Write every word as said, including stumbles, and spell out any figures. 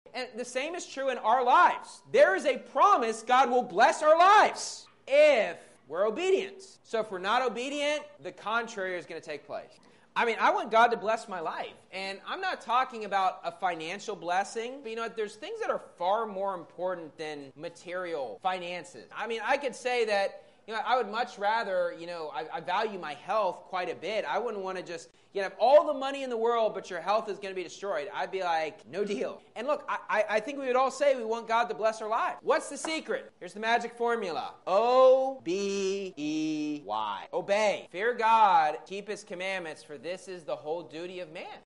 And the same is true in our lives. There is a promise God will bless our lives if we're obedient. So if we're not obedient, the contrary is going to take place. I mean, I want God to bless my life. And I'm not talking about a financial blessing. But you know what? There's things that are far more important than material finances. I mean, I could say that, you know, I would much rather, you know, I, I value my health quite a bit. I wouldn't want to just, you know, have all the money in the world, but your health is going to be destroyed. I'd be like, no deal. And look, I, I, I think we would all say we want God to bless our lives. What's the secret? Here's the magic formula. O B E Y. Obey. Fear God, keep his commandments, for this is the whole duty of man.